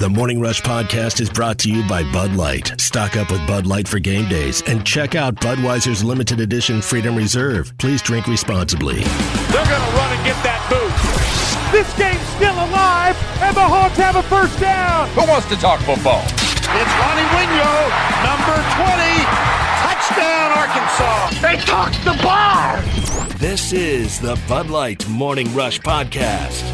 The Morning Rush Podcast is brought to you by Bud Light. Stock up with Bud Light for game days and check out Budweiser's limited edition Freedom Reserve. Please drink responsibly. They're going to run and get that boot. This game's still alive, and the Hawks have a first down. Who wants to talk football? It's Ronnie Wingo, number 20. Touchdown, Arkansas. They tossed the bar. This is the Bud Light Morning Rush Podcast.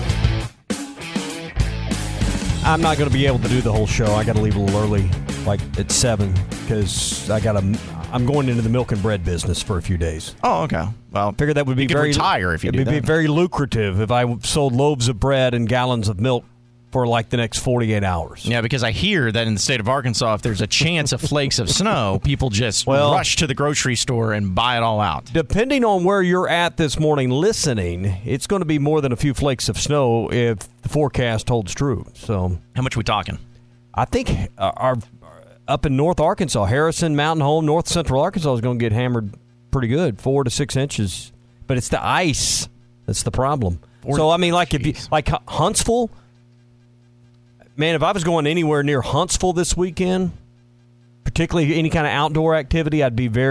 I'm not going to be able to do the whole show. I got to leave a little early, like at 7, because I'm going into the milk and bread business for a few days. Oh, okay. Well, Figured that would be you could very retire if you do It would be that. very lucrative if I sold loaves of bread and gallons of milk for like the next 48 hours. Yeah, because I hear that in the state of Arkansas, if there's a chance of flakes of snow, people just rush to the grocery store and buy it all out. Depending on where you're at this morning listening, it's going to be more than a few flakes of snow if the forecast holds true. So, How much we talking? I think our up in North Arkansas, Harrison, Mountain Home, North Central Arkansas is going to get hammered pretty good, 4 to 6 inches. But it's the ice that's the problem. So I mean, like if you like Huntsville. Man, if I was going anywhere near Huntsville this weekend, particularly any kind of outdoor activity,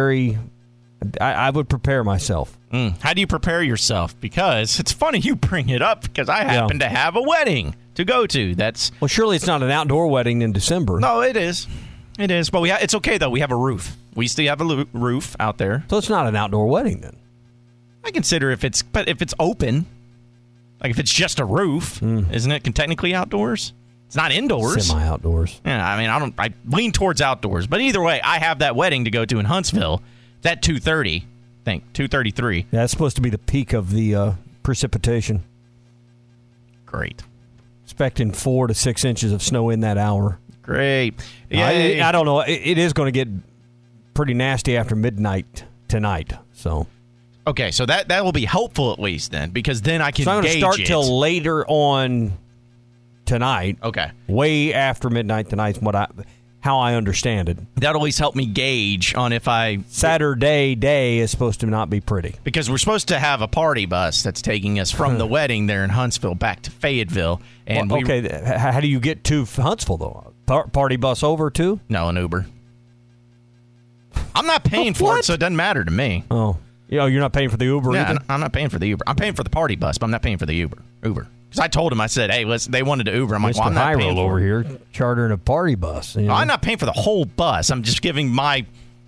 I would prepare myself. How do you prepare yourself? Because it's funny you bring it up because I happen to have a wedding to go to. Well, surely it's not an outdoor wedding in December. No, it is. It is. But it's okay, though. We have a roof. We still have a roof out there. So it's not an outdoor wedding then? I consider if it's open, like if it's just a roof, isn't it technically outdoors? It's not indoors. Semi-outdoors. Yeah, I mean, I lean towards outdoors. But either way, I have that wedding to go to in Huntsville. It's at 2:30, I think, 2:33. Yeah, that's supposed to be the peak of the precipitation. Great. Expecting 4 to 6 inches of snow in that hour. Great. Yeah, I don't know. It is going to get pretty nasty after midnight tonight. So. Okay, so that will be helpful at least then, because then I can So I'm going to start it. till later on tonight. Okay. Way after midnight tonight's how I understand it. That'll at least help me gauge on if Saturday day is supposed to not be pretty. Because we're supposed to have a party bus that's taking us from the wedding there in Huntsville back to Fayetteville. And how do you get to Huntsville, though? Party bus over, too? No, an Uber. I'm not paying for it, so it doesn't matter to me. Oh. You're not paying for the Uber either? I'm not paying for the Uber. I'm paying for the party bus, but I'm not paying for the Uber. Because I told him, I said, hey, listen, they wanted to Uber. I'm like, well, I'm not paying for over here chartering a party bus. You know? I'm not paying for the whole bus. I'm just giving my,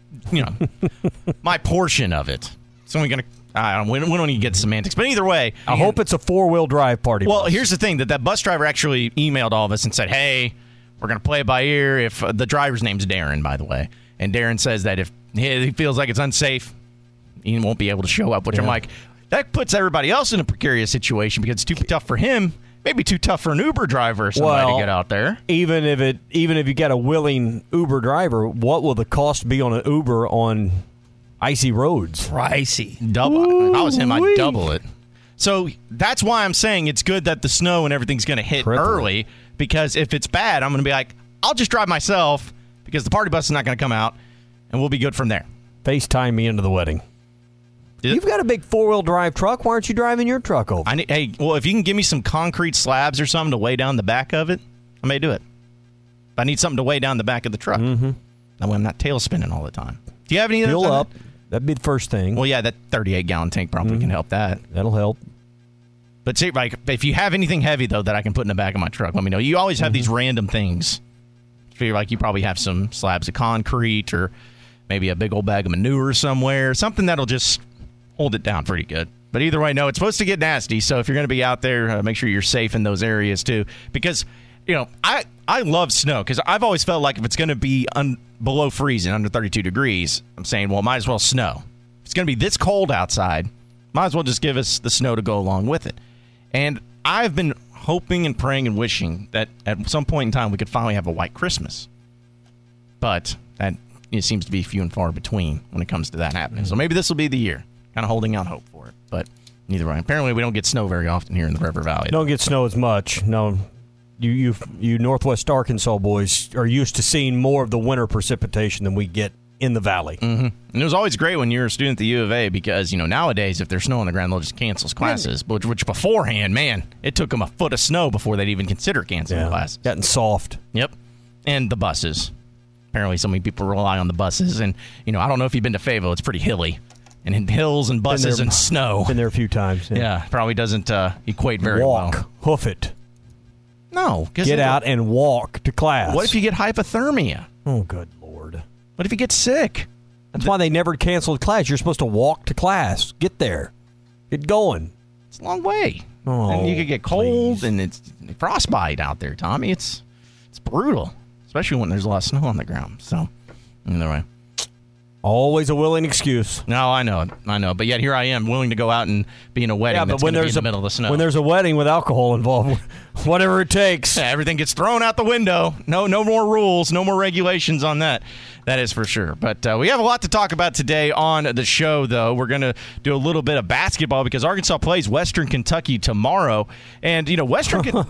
my portion of it. It's only going to, we don't need to get semantics. But either way. I hope it's a 4-wheel drive party bus. Well, here's the thing, that bus driver actually emailed all of us and said, hey, we're going to play it by ear. If the driver's name's Darren, by the way. And Darren says that if he feels like it's unsafe, he won't be able to show up, which I'm like, that puts everybody else in a precarious situation because it's too tough for him, maybe too tough for an Uber driver or somebody to get out there. Even if you got a willing Uber driver, what will the cost be on an Uber on icy roads? Pricey. Double. If I was him, I'd double it. So that's why I'm saying it's good that the snow and everything's going to hit early, because if it's bad, I'm going to be like, I'll just drive myself because the party bus is not going to come out, and we'll be good from there. FaceTime me into the wedding. You've got a big 4-wheel drive truck. Why aren't you driving your truck over? If you can give me some concrete slabs or something to weigh down the back of it, I may do it. If I need something to weigh down the back of the truck. That way I'm not tail spinning all the time. Do you have any of those? Fuel up. That'd be the first thing. Well, yeah, that 38-gallon tank probably can help that. That'll help. But see, like, if you have anything heavy, though, that I can put in the back of my truck, let me know. You always have these random things. I feel like you probably have some slabs of concrete or maybe a big old bag of manure somewhere. Something that'll just hold it down pretty good. But either way, no, it's supposed to get nasty. So if you're going to be out there, make sure you're safe in those areas too. Because, I love snow because I've always felt like if it's going to be below freezing, under 32 degrees, I'm saying, well, might as well snow. If it's going to be this cold outside, might as well just give us the snow to go along with it. And I've been hoping and praying and wishing that at some point in time we could finally have a white Christmas. But that seems to be few and far between when it comes to that happening. So maybe this will be the year. Kind of holding out hope for it. But neither way. Apparently we don't get snow very often here in the River Valley. Don't get snow as much. No. You Northwest Arkansas boys are used to seeing more of the winter precipitation than we get in the Valley. Mm-hmm. And it was always great when you're a student at the U of A because, nowadays if there's snow on the ground, they'll just cancel classes. Which beforehand, man, it took them a foot of snow before they'd even consider canceling classes. Getting soft. Yep. And the buses. Apparently so many people rely on the buses. And, I don't know if you've been to Fayetteville. It's pretty hilly. And in hills and buses and snow. Been there a few times. Yeah, probably doesn't equate very well. Hoof it. No. Get out and walk to class. What if you get hypothermia? Oh, good Lord. What if you get sick? That's why they never canceled class. You're supposed to walk to class. Get there. Get going. It's a long way. Oh, and you could get cold, and it's frostbite out there, Tommy. It's brutal, especially when there's a lot of snow on the ground. So, either way. Always a willing excuse. No, I know. But yet here I am, willing to go out and be in a wedding that's going to be in the middle of the snow. When there's a wedding with alcohol involved, whatever it takes. Yeah, everything gets thrown out the window. No more rules, no more regulations on that. That is for sure. But we have a lot to talk about today on the show, though. We're going to do a little bit of basketball because Arkansas plays Western Kentucky tomorrow. And, Western now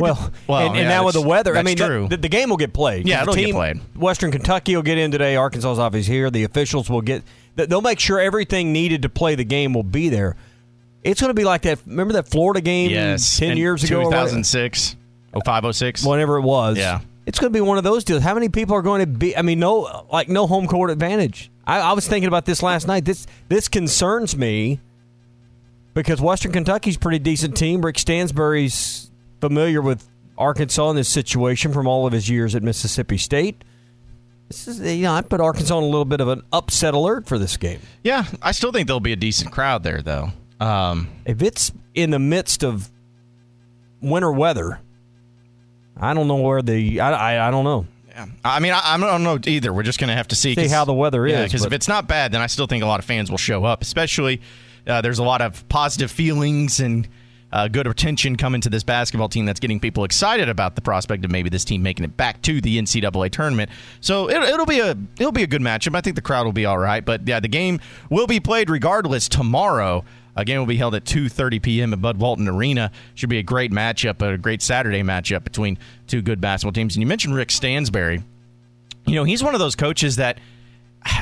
with the weather, true. The game will get played. Yeah, it'll get played. Western Kentucky will get in today. Arkansas is obviously here. The officials will they'll make sure everything needed to play the game will be there. It's going to be like that. Remember that Florida game 10 years ago? 2006, 05-06? Whenever it was. Yeah. It's going to be one of those deals. How many people are going to be? No home court advantage. I was thinking about this last night. This concerns me because Western Kentucky's a pretty decent team. Rick Stansbury's familiar with Arkansas in this situation from all of his years at Mississippi State. This is, I put Arkansas on a little bit of an upset alert for this game. Yeah, I still think there'll be a decent crowd there, though. If it's in the midst of winter weather, I don't know where I don't know. Yeah. I don't know either. We're just going to have to see how the weather is. Because if it's not bad, then I still think a lot of fans will show up, especially there's a lot of positive feelings and good attention coming to this basketball team that's getting people excited about the prospect of maybe this team making it back to the NCAA tournament. So it'll be a good matchup. I think the crowd will be all right. But, yeah, the game will be played regardless tomorrow. A game will be held at 2:30 p.m. at Bud Walton Arena. Should be a great matchup, a great Saturday matchup between two good basketball teams. And you mentioned Rick Stansbury. He's one of those coaches that, I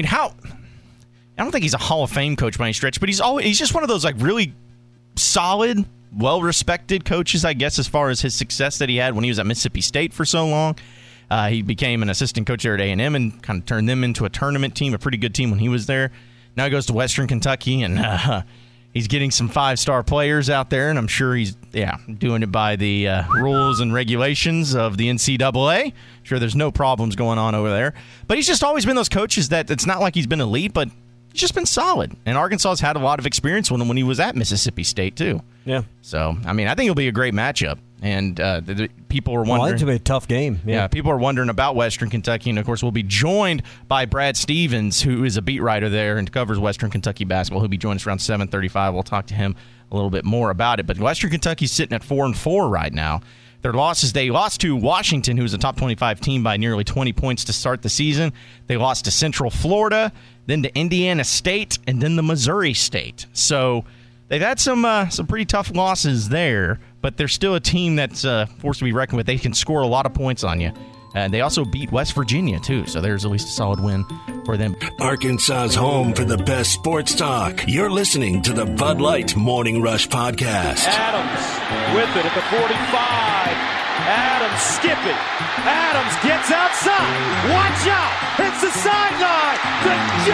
don't think he's a Hall of Fame coach by any stretch, but he's just one of those really solid, well-respected coaches, I guess, as far as his success that he had when he was at Mississippi State for so long. He became an assistant coach there at A&M and kind of turned them into a tournament team, a pretty good team when he was there. Now he goes to Western Kentucky, and he's getting some five-star players out there, and I'm sure he's doing it by the rules and regulations of the NCAA. Sure, there's no problems going on over there. But he's just always been those coaches that it's not like he's been elite, but he's just been solid. And Arkansas has had a lot of experience with him when he was at Mississippi State, too. Yeah. So, I think it'll be a great matchup. And the people are wondering. It's going to be a tough game. Yeah, people are wondering about Western Kentucky. And, of course, we'll be joined by Brad Stevens, who is a beat writer there and covers Western Kentucky basketball. He'll be joining us around 7:35. We'll talk to him a little bit more about it. But Western Kentucky's sitting at 4-4 right now. Their losses, they lost to Washington, who was a top 25 team, by nearly 20 points to start the season. They lost to Central Florida, then to Indiana State, and then to Missouri State. So they've had some pretty tough losses there, but they're still a team that's forced to be reckoned with. They can score a lot of points on you. And they also beat West Virginia, too, so there's at least a solid win for them. Arkansas's home for the best sports talk. You're listening to the Bud Light Morning Rush Podcast. Adams with it at the 45. Adams skipping. Adams gets outside. Watch out. Hits the sideline. The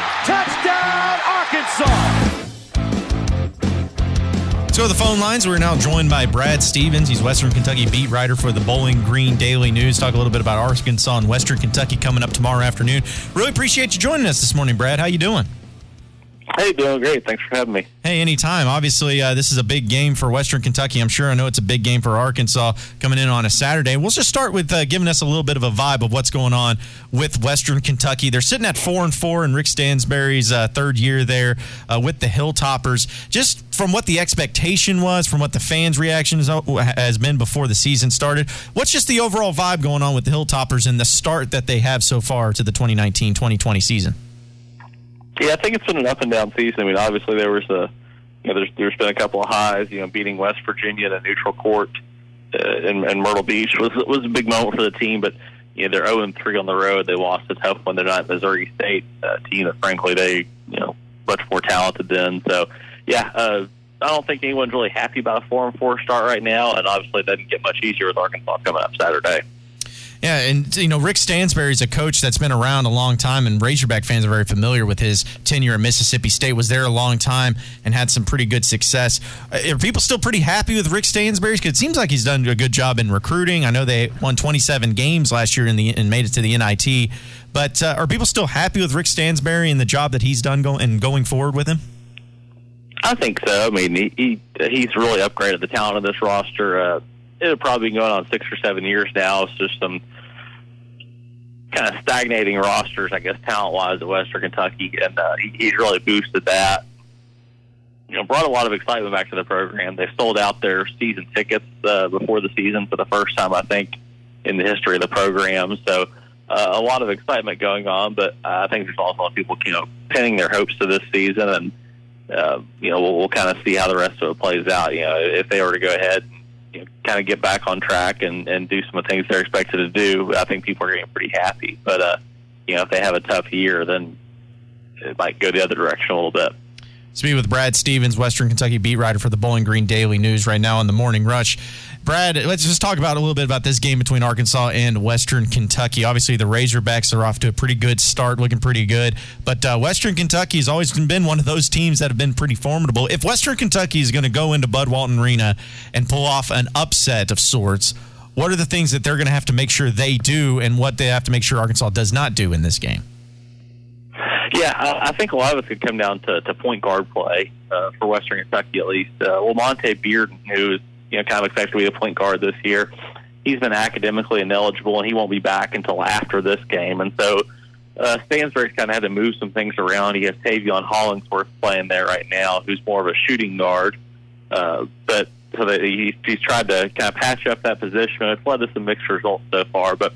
Jet. Touchdown, Arkansas. So the phone lines, we're now joined by Brad Stevens. He's Western Kentucky beat writer for the Bowling Green Daily News. Talk a little bit about Arkansas and Western Kentucky coming up tomorrow afternoon. Really appreciate you joining us this morning, Brad. How you doing? Hey, doing great. Thanks for having me. Hey, anytime. Obviously, this is a big game for Western Kentucky. I'm sure I know it's a big game for Arkansas coming in on a Saturday. We'll just start with giving us a little bit of a vibe of what's going on with Western Kentucky. They're sitting at 4-4 in Rick Stansbury's third year there with the Hilltoppers. Just from what the expectation was, from what the fans' reaction has been before the season started, what's just the overall vibe going on with the Hilltoppers and the start that they have so far to the 2019-2020 season? Yeah, I think it's been an up and down season. Obviously there was there's been a couple of highs. Beating West Virginia in a neutral court in Myrtle Beach was a big moment for the team. But they're 0-3 on the road. They lost a tough one. They're not Missouri State team that, frankly, they much more talented than. So, I don't think anyone's really happy about a 4-4 start right now, and obviously it doesn't get much easier with Arkansas coming up Saturday. Yeah, and Rick Stansbury's a coach that's been around a long time, and Razorback fans are very familiar with his tenure at Mississippi State. Was there a long time and had some pretty good success. Are people still pretty happy with Rick Stansbury? Because it seems like he's done a good job in recruiting. I know they won 27 games last year and made it to the NIT. But are people still happy with Rick Stansbury and the job that he's done going forward with him? I think so. I mean, he's really upgraded the talent of this roster. It'll probably be going on 6 or 7 years now. It's just some kind of stagnating rosters, I guess, talent-wise at Western Kentucky, and he's really boosted that. Brought a lot of excitement back to the program. They sold out their season tickets before the season for the first time, I think, in the history of the program. So a lot of excitement going on, but I think there's also a lot of people, pinning their hopes to this season, and we'll kind of see how the rest of it plays out. If they were to go ahead and kind of get back on track and do some of the things they're expected to do, I think people are getting pretty happy. But if they have a tough year, then it might go the other direction a little bit. Speaking with Brad Stevens, Western Kentucky beat writer for the Bowling Green Daily News right now on the Morning Rush. Brad, let's just talk about a little bit about this game between Arkansas and Western Kentucky. Obviously, the Razorbacks are off to a pretty good start, looking pretty good. But Western Kentucky has always been one of those teams that have been pretty formidable. If Western Kentucky is going to go into Bud Walton Arena and pull off an upset of sorts, what are the things that they're going to have to make sure they do, and what they have to make sure Arkansas does not do in this game? Yeah, I think a lot of it could come down to point guard play for Western Kentucky, at least. Monte Bearden, who is kind of expected to be a point guard this year, he's been academically ineligible, and he won't be back until after this game. And so Stansbury's kind of had to move some things around. He has Tavion Hollingsworth playing there right now, who's more of a shooting guard. But so that he's tried to kind of patch up that position. It's led to some mixed results so far, but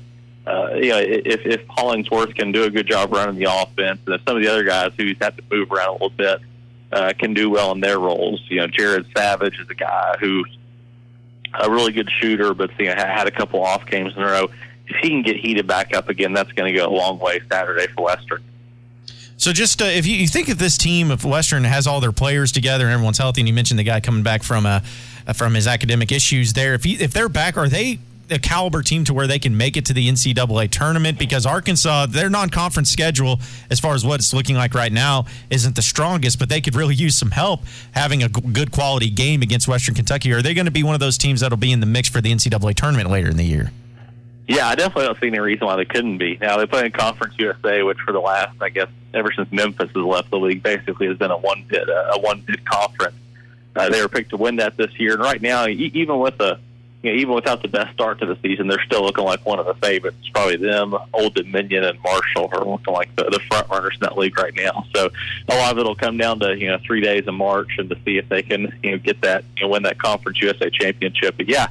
if Hollingsworth can do a good job running the offense, and if some of the other guys who's had to move around a little bit can do well in their roles. Jared Savage is a guy who's a really good shooter, but had a couple off games in a row. If he can get heated back up again, that's going to go a long way Saturday for Western. So just if you think if this team of Western has all their players together and everyone's healthy, and you mentioned the guy coming back from his academic issues there, if they're back, are they a caliber team to where they can make it to the NCAA tournament? Because Arkansas, their non-conference schedule, as far as what it's looking like right now, isn't the strongest, but they could really use some help having a good quality game against Western Kentucky. Are they going to be one of those teams that'll be in the mix for the NCAA tournament later in the year? Yeah, I definitely don't see any reason why they couldn't be. Now, they play in Conference USA, which for the last, I guess, ever since Memphis has left the league, basically has been a one-bid conference. They were picked to win that this year, and right now, even without the best start to the season, they're still looking like one of the favorites. Probably them, Old Dominion, and Marshall are looking like the front runners in that league right now. So a lot of it will come down to 3 days in March and to see if they can get that win that Conference USA championship. But yeah,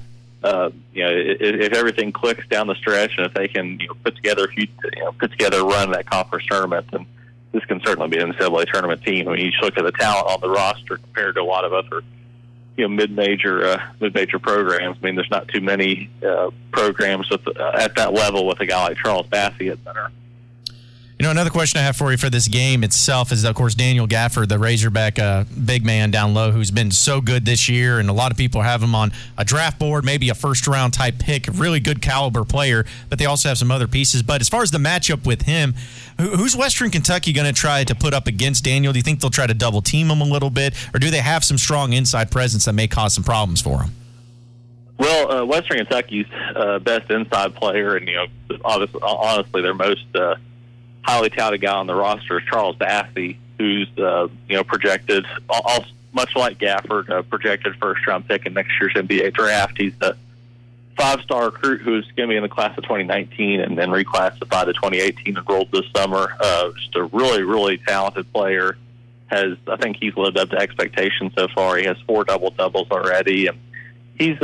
if everything clicks down the stretch and if they can put together a run in that conference tournament, then this can certainly be an NCAA tournament team. I mean, you just look at the talent on the roster compared to a lot of other mid-major programs. I mean, there's not too many programs at that level with a guy like Charles Bassey at center. Another question I have for you for this game itself is, of course, Daniel Gafford, the Razorback big man down low, who's been so good this year, and a lot of people have him on a draft board, maybe a first-round type pick, really good caliber player, but they also have some other pieces. But as far as the matchup with him, who's Western Kentucky going to try to put up against Daniel? Do you think they'll try to double-team him a little bit, or do they have some strong inside presence that may cause some problems for him? Well, Western Kentucky's best inside player, and honestly, their most highly touted guy on the roster is Charles Bassey, who's projected, much like Gafford, projected first-round pick in next year's NBA draft. He's a five-star recruit who's going to be in the class of 2019 and then reclassified to 2018 enrolled this summer. Just a really, really talented player. I think he's lived up to expectations so far. He has 4 double-doubles already, and he's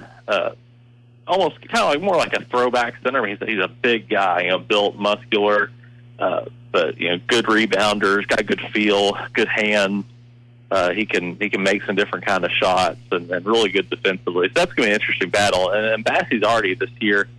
almost kind of like more like a throwback center. He's a big guy, built, muscular, but good rebounder, got good feel, good hands. He can make some different kind of shots and really good defensively. So that's going to be an interesting battle. And Bassey's already this year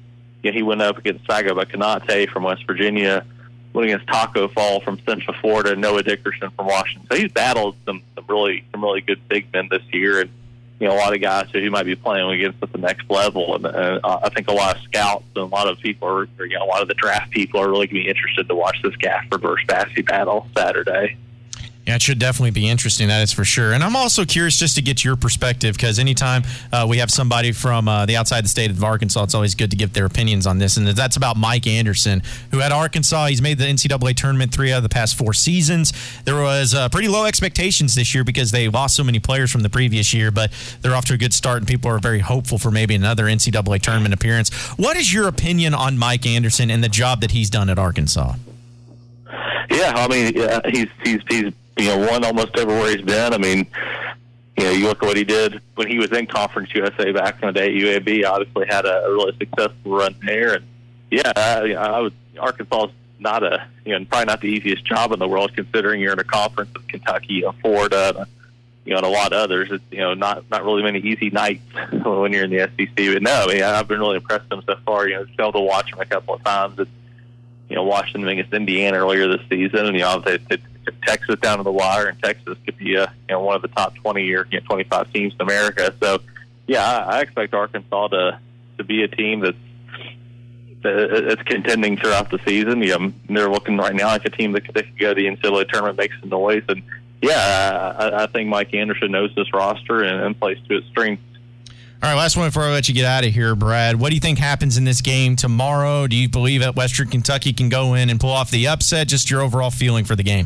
he went up against Saga Kanate from West Virginia, went against Taco Fall from Central Florida, Noah Dickerson from Washington. So he's battled some really good big men this year, and a lot of guys who might be playing against at the next level. And I think a lot of scouts and a lot of people a lot of the draft people are really going to be interested to watch this Gafford versus Bassey battle Saturday. Yeah, it should definitely be interesting, that is for sure. And I'm also curious just to get your perspective, because anytime we have somebody from the outside the state of Arkansas, it's always good to get their opinions on this. And that's about Mike Anderson, who at Arkansas, he's made the NCAA tournament 3 out of the past 4 seasons. There was pretty low expectations this year because they lost so many players from the previous year, but they're off to a good start, and people are very hopeful for maybe another NCAA tournament appearance. What is your opinion on Mike Anderson and the job that he's done at Arkansas? Yeah, I mean, he's won almost everywhere he's been. I mean, you look at what he did when he was in Conference USA back in the day at UAB. Obviously, had a really successful run there, and Arkansas is not probably not the easiest job in the world, considering you're in a conference of Kentucky, Florida, and a lot of others. It's not really many easy nights when you're in the SEC. But no, I mean, I've been really impressed with him so far. Just able to watch him a couple of times. Watched them against Indiana earlier this season, and they took Texas down to the wire, and Texas could be one of the top 20 or 25 teams in America. So, I expect Arkansas to be a team that's contending throughout the season. They're looking right now like a team that could go to the NCAA tournament, make some noise, and I think Mike Anderson knows this roster and plays to its strengths. All right, last one before I let you get out of here, Brad. What do you think happens in this game tomorrow? Do you believe that Western Kentucky can go in and pull off the upset? Just your overall feeling for the game.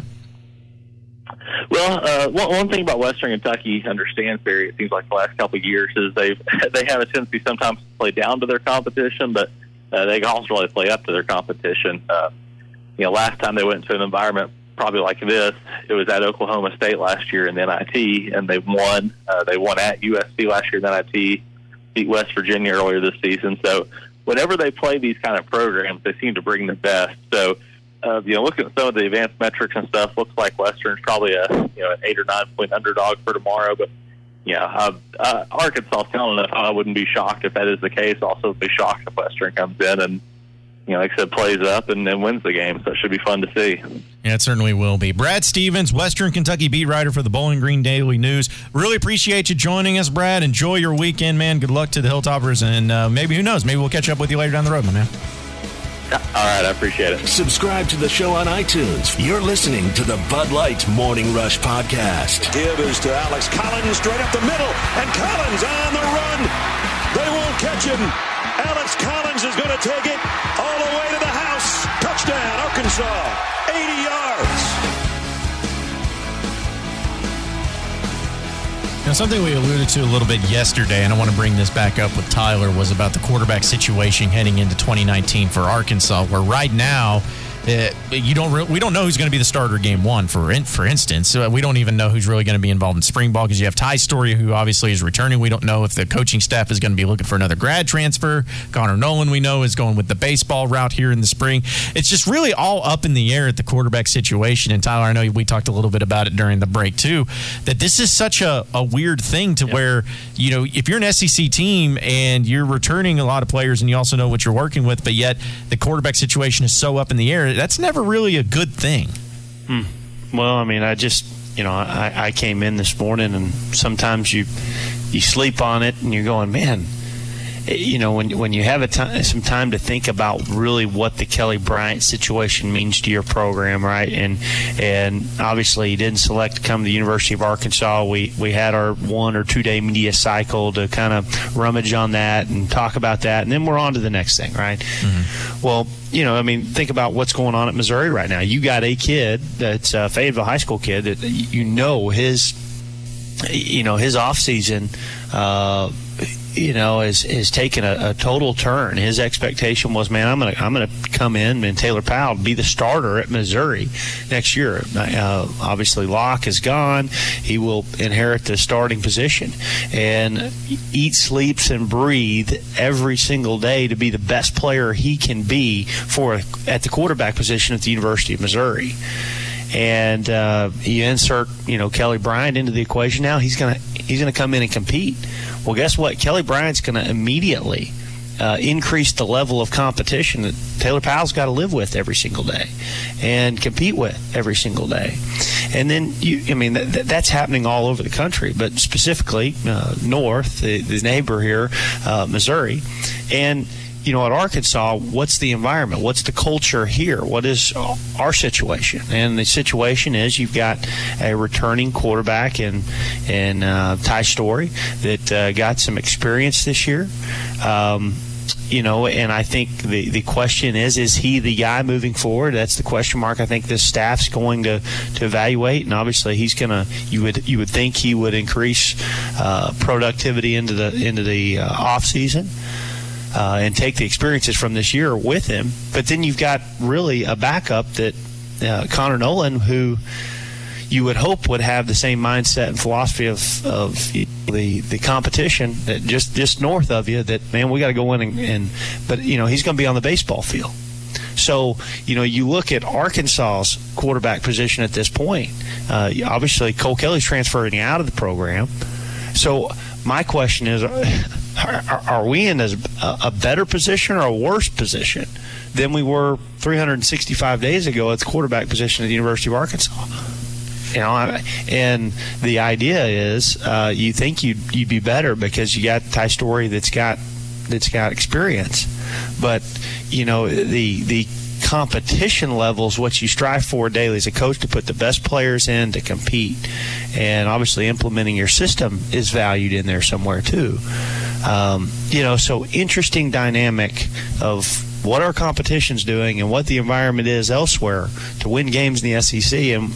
Well, one thing about Western Kentucky understands, Barry, it seems like the last couple of years, is they have a tendency sometimes to play down to their competition, but they can also really play up to their competition. Last time they went into an environment probably like this, it was at Oklahoma State last year in the NIT, and they won. They won at USC last year in the NIT, beat West Virginia earlier this season. So whenever they play these kind of programs, they seem to bring the best. So, looking at some of the advanced metrics and stuff, looks like Western's probably an 8 or 9 point underdog for tomorrow. But Arkansas is telling us I wouldn't be shocked if that is the case. Also, be shocked if Western comes in and like I said, plays up and then wins the game. So it should be fun to see. Yeah, it certainly will be. Brad Stevens, Western Kentucky beat writer for the Bowling Green Daily News. Really appreciate you joining us, Brad. Enjoy your weekend, man. Good luck to the Hilltoppers, and maybe, who knows, maybe we'll catch up with you later down the road, my man. All right, I appreciate it. Subscribe to the show on iTunes. You're listening to the Bud Light Morning Rush Podcast. Give is to Alex Collins straight up the middle, and Collins on the run. They won't catch him. Alex Collins is going to take it all the way to the house. Touchdown, Arkansas, 80 yards. Now, something we alluded to a little bit yesterday, and I want to bring this back up with Tyler, was about the quarterback situation heading into 2019 for Arkansas, where right now we don't know who's going to be the starter game one, for instance. We don't even know who's really going to be involved in spring ball, because you have Ty Story, who obviously is returning. We don't know if the coaching staff is going to be looking for another grad transfer. Connor Nolan, we know, is going with the baseball route here in the spring. It's just really all up in the air at the quarterback situation. And Tyler, I know we talked a little bit about it during the break too, that this is such a weird thing to where, if you're an SEC team and you're returning a lot of players and you also know what you're working with, but yet the quarterback situation is so up in the air, that's never really a good thing. Well, I mean, I came in this morning, and sometimes you sleep on it and you're going, man, when you have some time to think about really what the Kelly Bryant situation means to your program, right? And obviously he didn't select to come to the University of Arkansas. We had our 1 or 2 day media cycle to kind of rummage on that and talk about that, and then we're on to the next thing, right? Mm-hmm. Well, think about what's going on at Missouri right now. You got a kid that's a Fayetteville High School kid that his off season has taken a total turn. His expectation was, man, I'm gonna come in and Taylor Powell be the starter at Missouri next year. Obviously, Locke is gone. He will inherit the starting position and eat, sleeps, and breathe every single day to be the best player he can be at the quarterback position at the University of Missouri. And you insert, Kelly Bryant into the equation now. He's gonna come in and compete. Well, guess what? Kelly Bryant's going to immediately increased the level of competition that Taylor Powell's got to live with every single day and compete with every single day. And then, that's happening all over the country, but specifically north, the neighbor here, Missouri. And, at Arkansas, what's the environment? What's the culture here? What is our situation? And the situation is you've got a returning quarterback in Ty Storey that got some experience this year. And I think the question is he the guy moving forward? That's the question mark I think this staff's going to evaluate. And obviously he's going to, you would think he would increase productivity into the off season. And take the experiences from this year with him. But then you've got really a backup that Connor Noland, who you would hope would have the same mindset and philosophy of the competition that just north of you, that, man, we got to go in but he's going to be on the baseball field. So, you look at Arkansas's quarterback position at this point. Obviously, Cole Kelly's transferring out of the program. So my question is, are we in a better position or a worse position than we were 365 days ago at the quarterback position at the University of Arkansas? And the idea is you think you'd be better because you got Ty Storey that's got experience, but the competition level is what you strive for daily as a coach, to put the best players in to compete, and obviously implementing your system is valued in there somewhere too. So interesting dynamic of what our competition's doing and what the environment is elsewhere to win games in the SEC, and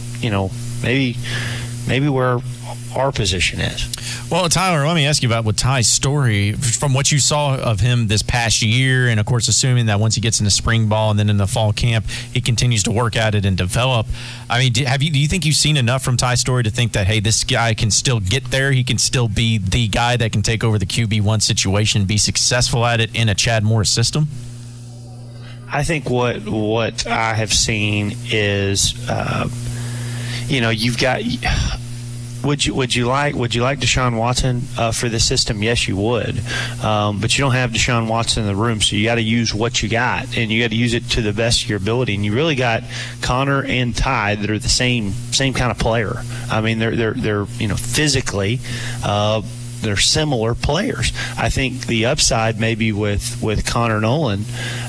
maybe where our position is. Well, Tyler, let me ask you about with Ty Storey. From what you saw of him this past year, and of course assuming that once he gets into spring ball and then in the fall camp, he continues to work at it and develop. I mean, do you think you've seen enough from Ty Storey to think that, hey, this guy can still get there? He can still be the guy that can take over the QB1 situation and be successful at it in a Chad Morris system? I think what I have seen is, you've got. Would you like Deshaun Watson for the system? Yes, you would, but you don't have Deshaun Watson in the room, so you got to use what you got, and you got to use it to the best of your ability. And you really got Connor and Ty that are the same kind of player. I mean, they're physically. They're similar players. I think the upside maybe with Connor Noland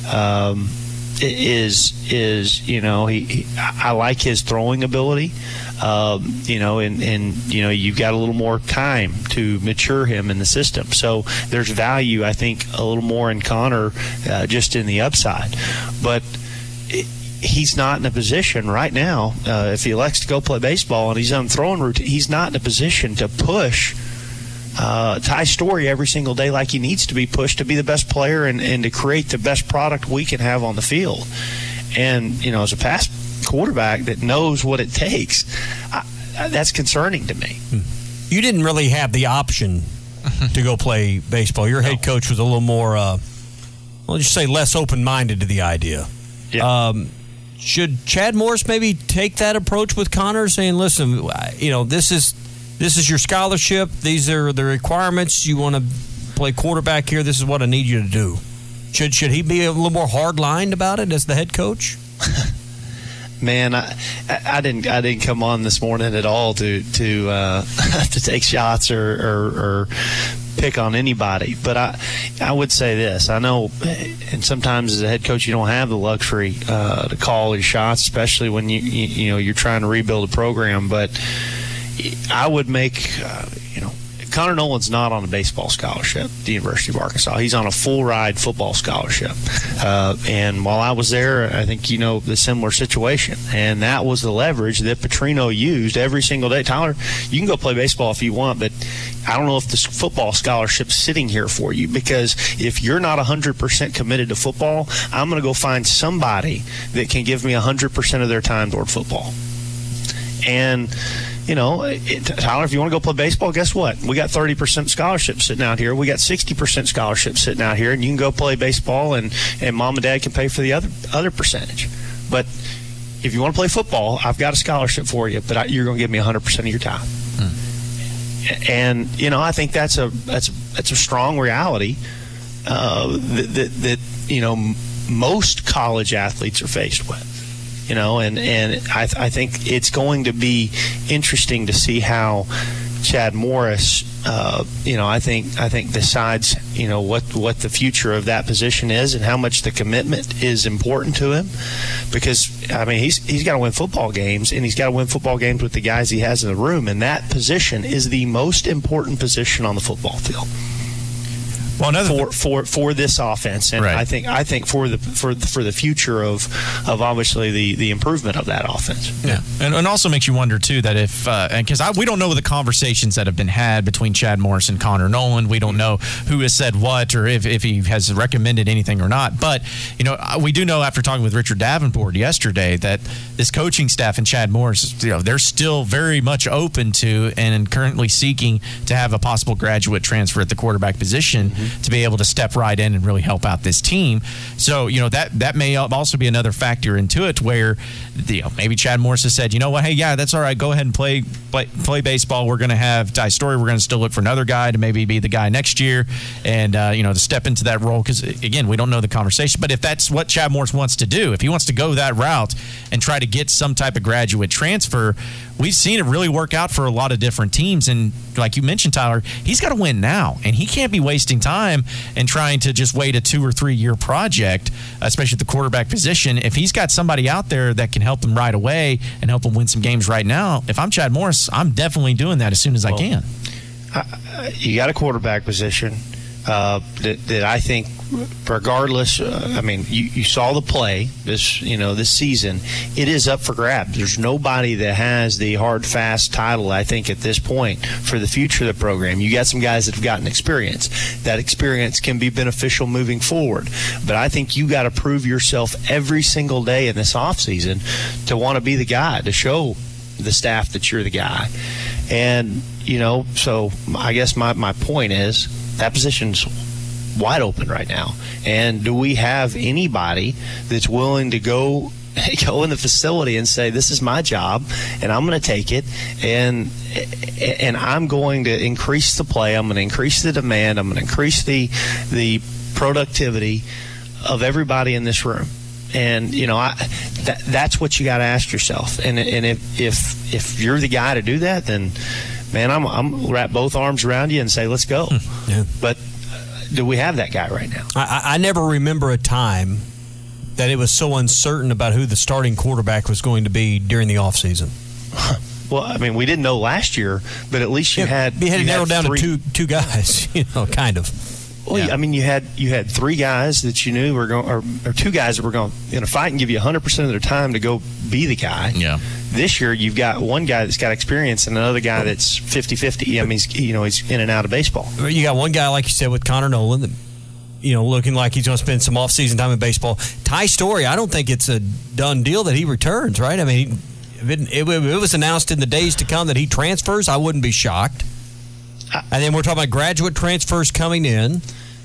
is I like his throwing ability. You've got a little more time to mature him in the system. So there's value, I think, a little more in Connor just in the upside. But he's not in a position right now, if he elects to go play baseball and he's on throwing routine, he's not in a position to push Ty Storey every single day like he needs to be pushed to be the best player and to create the best product we can have on the field. And, as a past quarterback that knows what it takes, that's concerning to me. You didn't really have the option to go play baseball. Your head coach was a little more, let's just say, less open-minded to the idea. Yeah. Should Chad Morris maybe take that approach with Connor, saying, listen, this is your scholarship. These are the requirements. You want to play quarterback here. This is what I need you to do. Should he be a little more hard-lined about it as the head coach? Man, I didn't come on this morning at all to take shots or pick on anybody. But I would say this. I know, and sometimes as a head coach you don't have the luxury to call your shots, especially when you're trying to rebuild a program. But I would make Connor Noland's not on a baseball scholarship at the University of Arkansas. He's on a full-ride football scholarship. And while I was there, I think the similar situation. And that was the leverage that Petrino used every single day. Tyler, you can go play baseball if you want, but I don't know if this football scholarship's sitting here for you, because if you're not 100% committed to football, I'm going to go find somebody that can give me 100% of their time toward football. And Tyler, if you want to go play baseball, guess what? We got 30% scholarships sitting out here. We got 60% scholarships sitting out here, and you can go play baseball, and mom and dad can pay for the other percentage. But if you want to play football, I've got a scholarship for you, but you're going to give me 100% of your time. And I think that's a strong reality that most college athletes are faced with. And I think it's going to be interesting to see how Chad Morris, I think decides, what the future of that position is and how much the commitment is important to him. Because, he's got to win football games, and he's got to win football games with the guys he has in the room. And that position is the most important position on the football field. Well, for this offense, and right. I think for the future of obviously the improvement of that offense. Yeah, and also makes you wonder too that if because we don't know the conversations that have been had between Chad Morris and Connor Noland. We don't know who has said what or if he has recommended anything or not. But we do know after talking with Richard Davenport yesterday that this coaching staff and Chad Morris, they're still very much open to and currently seeking to have a possible graduate transfer at the quarterback position. Mm-hmm. To be able to step right in and really help out this team. So, that may also be another factor into it where, maybe Chad Morris has said, hey, yeah, that's all right. Go ahead and play baseball. We're going to have Ty Storey. We're going to still look for another guy to maybe be the guy next year and, to step into that role. Because, again, we don't know the conversation. But if that's what Chad Morris wants to do, if he wants to go that route and try to get some type of graduate transfer, we've seen it really work out for a lot of different teams. And like you mentioned, Tyler, he's got to win now. And he can't be wasting time and trying to just wait a 2 or 3 year project, especially at the quarterback position. If he's got somebody out there that can help him right away and help him win some games right now, if I'm Chad Morris, I'm definitely doing that as soon as I can. You got a quarterback position that I think, regardless, you saw the play this season. It is up for grabs. There's nobody that has the hard, fast title, I think, at this point for the future of the program. You got some guys that have gotten experience. That experience can be beneficial moving forward. But I think you got to prove yourself every single day in this offseason to want to be the guy, to show the staff that you're the guy. And, so I guess my point is that position's wide open right now. And do we have anybody that's willing to go in the facility and say, this is my job and I'm going to take it and I'm going to increase the play, I'm going to increase the demand, I'm going to increase the productivity of everybody in this room. And that's what you got to ask yourself. And if you're the guy to do that, then man, I'm wrap both arms around you and say, let's go. Yeah. But do we have that guy right now? I never remember a time that it was so uncertain about who the starting quarterback was going to be during the offseason. Well, we didn't know last year, but at least you had narrowed down to two guys, kind of. Well, yeah. You had 3 guys that you knew were going, or 2 guys that were going to fight and give you 100% of their time to go be the guy. Yeah. This year, you've got one guy that's got experience and another guy that's 50-50. He's in and out of baseball. You got one guy, like you said, with Connor Noland, that, looking like he's going to spend some off-season time in baseball. Ty Storey, I don't think it's a done deal that he returns, right? If it was announced in the days to come that he transfers, I wouldn't be shocked. And then we're talking about graduate transfers coming in.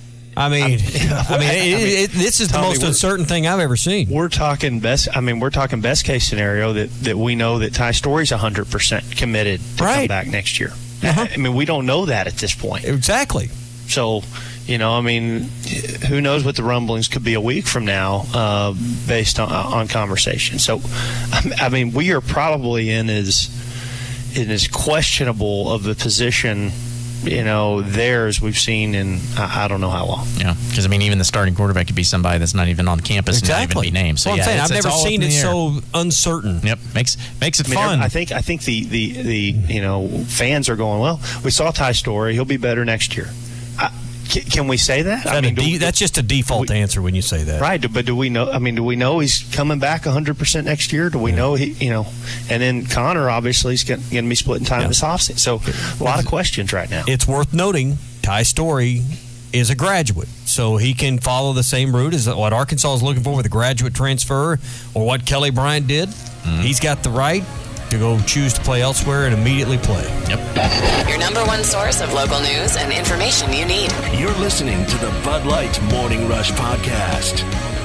This is the most uncertain thing I've ever seen. We're talking best case scenario that we know that Ty Storey's 100% committed to come back next year. Uh-huh. We don't know that at this point. Exactly. So, who knows what the rumblings could be a week from now, based on conversation. So, we are probably in as questionable of a position there as we've seen in I don't know how long. Yeah, because even the starting quarterback could be somebody that's not even on campus and not even be named. So I'm saying I've never seen it so uncertain. Yep, makes it fun. I think the fans are going, well, we saw Ty Storey, he'll be better next year. Can we say that? That's just a default answer when you say that, right? But do we know? Do we know he's coming back 100% next year? Do we know he? And then Connor obviously is going to be splitting time this offseason. So a lot of questions right now. It's worth noting Ty Storey is a graduate, so he can follow the same route as what Arkansas is looking for with a graduate transfer, or what Kelly Bryant did. Mm-hmm. He's got the right to go choose to play elsewhere and immediately play. Yep. Your number one source of local news and information you need. You're listening to the Bud Light Morning Rush Podcast.